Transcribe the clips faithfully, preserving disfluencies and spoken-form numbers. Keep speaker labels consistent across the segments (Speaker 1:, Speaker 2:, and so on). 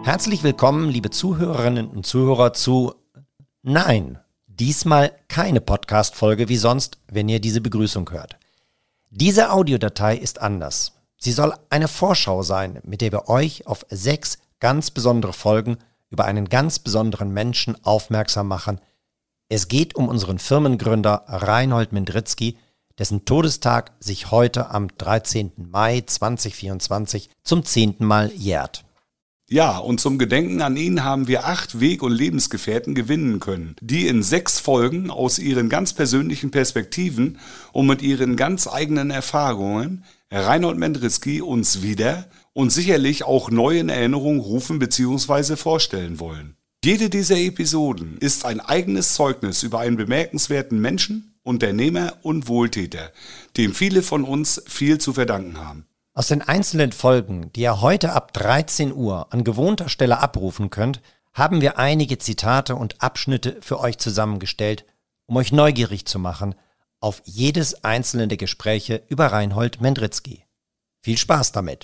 Speaker 1: Herzlich willkommen, liebe Zuhörerinnen und Zuhörer, zu Nein, diesmal keine Podcast-Folge wie sonst, wenn ihr diese Begrüßung hört. Diese Audiodatei ist anders. Sie soll eine Vorschau sein, mit der wir euch auf sechs ganz besondere Folgen über einen ganz besonderen Menschen aufmerksam machen. Es geht um unseren Firmengründer Reinhold Mendritzky, dessen Todestag sich heute am dreizehnten Mai zweitausendvierundzwanzig zum zehnten Mal jährt.
Speaker 2: Ja, und zum Gedenken an ihn haben wir acht Weg- und Lebensgefährten gewinnen können, die in sechs Folgen aus ihren ganz persönlichen Perspektiven und mit ihren ganz eigenen Erfahrungen Reinhold Mendritzky uns wieder und sicherlich auch neu in Erinnerung rufen bzw. vorstellen wollen. Jede dieser Episoden ist ein eigenes Zeugnis über einen bemerkenswerten Menschen, Unternehmer und Wohltäter, dem viele von uns viel zu verdanken haben.
Speaker 1: Aus den einzelnen Folgen, die ihr heute ab dreizehn Uhr an gewohnter Stelle abrufen könnt, haben wir einige Zitate und Abschnitte für euch zusammengestellt, um euch neugierig zu machen auf jedes einzelne der Gespräche über Reinhold Mendritzky. Viel Spaß damit!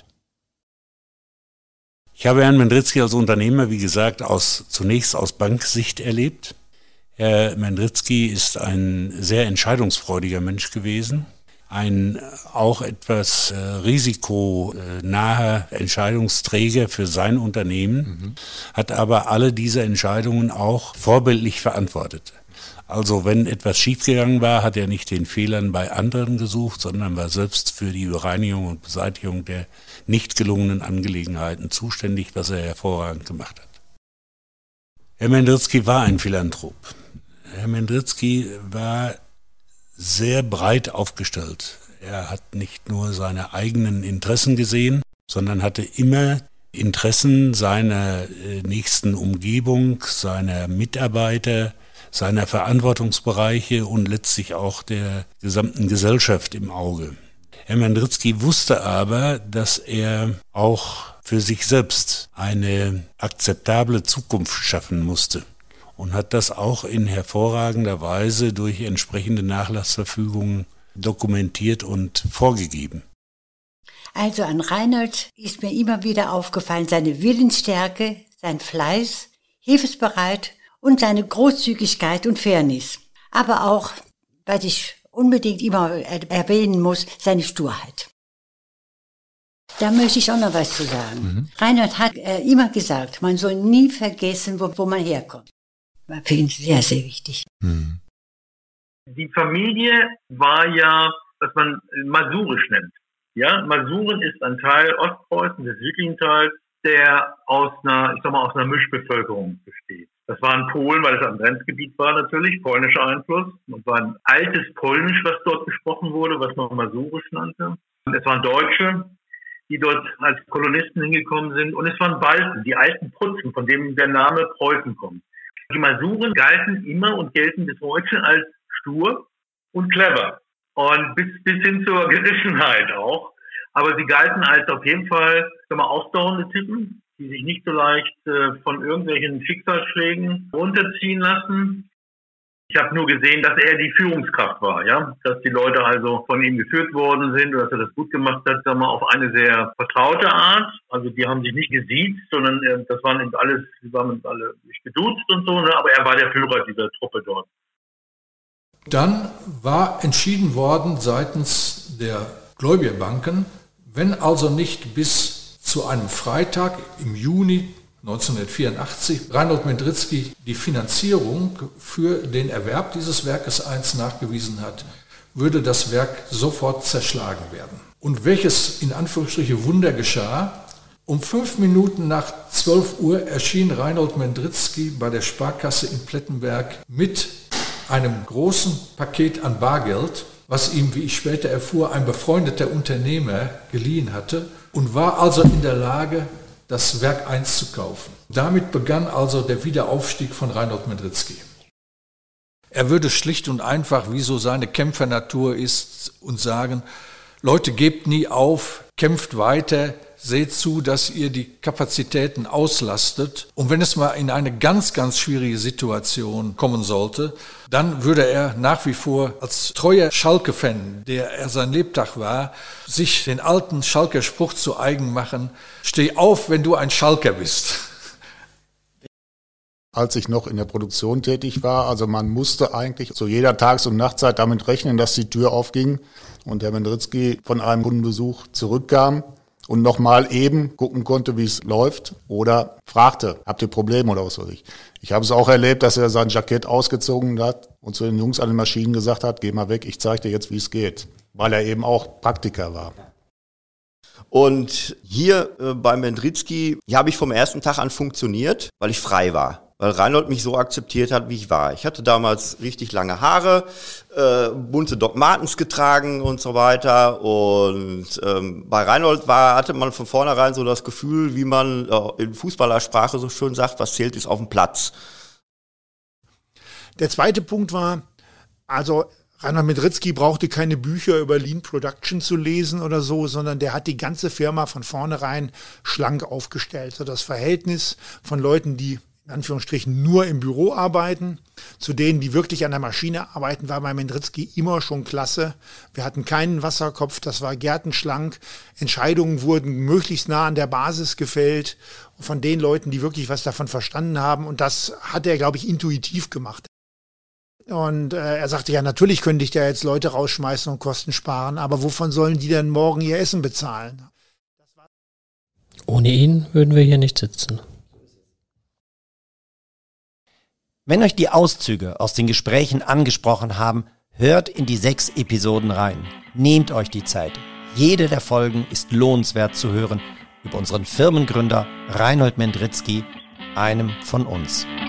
Speaker 3: Ich habe Herrn Mendritzky als Unternehmer, wie gesagt, aus, zunächst aus Banksicht erlebt. Herr Mendritzky ist ein sehr entscheidungsfreudiger Mensch gewesen. Ein auch etwas äh, risikonaher Entscheidungsträger für sein Unternehmen, mhm. hat aber alle diese Entscheidungen auch vorbildlich verantwortet. Also wenn etwas schiefgegangen war, hat er nicht den Fehlern bei anderen gesucht, sondern war selbst für die Bereinigung und Beseitigung der nicht gelungenen Angelegenheiten zuständig, was er hervorragend gemacht hat. Herr Mendritzky war ein Philanthrop. Herr Mendritzky war sehr breit aufgestellt. Er hat nicht nur seine eigenen Interessen gesehen, sondern hatte immer Interessen seiner nächsten Umgebung, seiner Mitarbeiter, seiner Verantwortungsbereiche und letztlich auch der gesamten Gesellschaft im Auge. Herr Mendritzky wusste aber, dass er auch für sich selbst eine akzeptable Zukunft schaffen musste. Und hat das auch in hervorragender Weise durch entsprechende Nachlassverfügungen dokumentiert und vorgegeben.
Speaker 4: Also an Reinhold ist mir immer wieder aufgefallen, seine Willensstärke, sein Fleiß, hilfsbereit und seine Großzügigkeit und Fairness. Aber auch, was ich unbedingt immer erwähnen muss, seine Sturheit. Da möchte ich auch noch was zu sagen. Mhm. Reinhold hat äh, immer gesagt, man soll nie vergessen, wo, wo man herkommt. War für ihn sehr, sehr wichtig.
Speaker 5: Hm. Die Familie war ja, was man masurisch nennt. Ja, Masuren ist ein Teil Ostpreußen, des südlichen Teils, der aus einer, ich sag mal, aus einer Mischbevölkerung besteht. Das war in Polen, weil es am Grenzgebiet war natürlich, polnischer Einfluss. Und war ein altes Polnisch, was dort gesprochen wurde, was man masurisch nannte. Und es waren Deutsche, die dort als Kolonisten hingekommen sind. Und es waren Balten, die alten Prutzen, von denen der Name Preußen kommt. Die Masuren galten immer und gelten bis heute als stur und clever und bis, bis hin zur Gerissenheit auch. Aber sie galten als auf jeden Fall, sagen wir, ausdauernde Typen, die sich nicht so leicht äh, von irgendwelchen Schicksalsschlägen runterziehen lassen. Ich habe nur gesehen, dass er die Führungskraft war, ja, dass die Leute also von ihm geführt worden sind und dass er das gut gemacht hat, sagen wir, auf eine sehr vertraute Art. Also die haben sich nicht gesiezt, sondern äh, das waren eben alles, die waren uns alle nicht geduzt und so, ne? Aber er war der Führer dieser Truppe dort.
Speaker 6: Dann war entschieden worden seitens der Gläubigerbanken, wenn also nicht bis zu einem Freitag im Juni neunzehnhundertvierundachtzig Reinhold Mendritzky die Finanzierung für den Erwerb dieses Werkes eins nachgewiesen hat, würde das Werk sofort zerschlagen werden. Und welches in Anführungsstriche Wunder geschah? Um fünf Minuten nach zwölf Uhr erschien Reinhold Mendritzky bei der Sparkasse in Plettenberg mit einem großen Paket an Bargeld, was ihm, wie ich später erfuhr, ein befreundeter Unternehmer geliehen hatte und war also in der Lage, das Werk eins zu kaufen. Damit begann also der Wiederaufstieg von Reinhold Mendritzky. Er würde schlicht und einfach, wie so seine Kämpfernatur ist, uns sagen, Leute, gebt nie auf, kämpft weiter, seht zu, dass ihr die Kapazitäten auslastet. Und wenn es mal in eine ganz, ganz schwierige Situation kommen sollte, dann würde er nach wie vor als treuer Schalke-Fan, der er sein Lebtag war, sich den alten Schalker Spruch zu eigen machen: Steh auf, wenn du ein Schalker bist.
Speaker 7: als ich noch in der Produktion tätig war. Also man musste eigentlich zu jeder Tages- und Nachtzeit damit rechnen, dass die Tür aufging und Herr Mendritzky von einem Kundenbesuch zurückkam und nochmal eben gucken konnte, wie es läuft oder fragte, habt ihr Probleme oder was weiß ich. Ich habe es auch erlebt, dass er sein Jackett ausgezogen hat und zu den Jungs an den Maschinen gesagt hat, geh mal weg, ich zeige dir jetzt, wie es geht, weil er eben auch Praktiker war.
Speaker 8: Und hier äh, bei Mendritzky hier habe ich vom ersten Tag an funktioniert, weil ich frei war. Weil Reinhold mich so akzeptiert hat, wie ich war. Ich hatte damals richtig lange Haare, äh, bunte Doc Martens getragen und so weiter. Und ähm, bei Reinhold war, hatte man von vornherein so das Gefühl, wie man äh, in Fußballersprache so schön sagt, was zählt ist auf dem Platz.
Speaker 9: Der zweite Punkt war, also Reinhold Mendritzky brauchte keine Bücher über Lean Production zu lesen oder so, sondern der hat die ganze Firma von vornherein schlank aufgestellt. So das Verhältnis von Leuten, die in Anführungsstrichen nur im Büro arbeiten, zu denen, die wirklich an der Maschine arbeiten, war bei Mendritzky immer schon klasse. Wir hatten keinen Wasserkopf, das war gärtenschlank. Entscheidungen wurden möglichst nah an der Basis gefällt von den Leuten, die wirklich was davon verstanden haben. Und das hat er, glaube ich, intuitiv gemacht. Und äh, er sagte, ja, natürlich könnte ich da jetzt Leute rausschmeißen und Kosten sparen, aber wovon sollen die denn morgen ihr Essen bezahlen?
Speaker 10: Ohne ihn würden wir hier nicht sitzen.
Speaker 1: Wenn euch die Auszüge aus den Gesprächen angesprochen haben, hört in die sechs Episoden rein. Nehmt euch die Zeit. Jede der Folgen ist lohnenswert zu hören über unseren Firmengründer Reinhold Mendritzky, einem von uns.